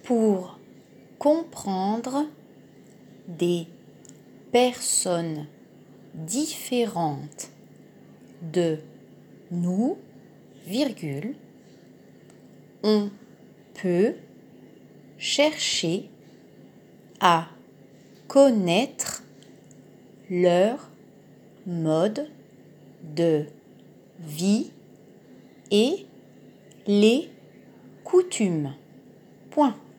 Pour comprendre des personnes différentes de nous, virgule, on peut chercher à connaître leur mode de vie et les coutumes. Point.